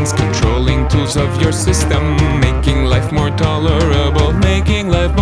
controlling tools of your system, making life more tolerable, making life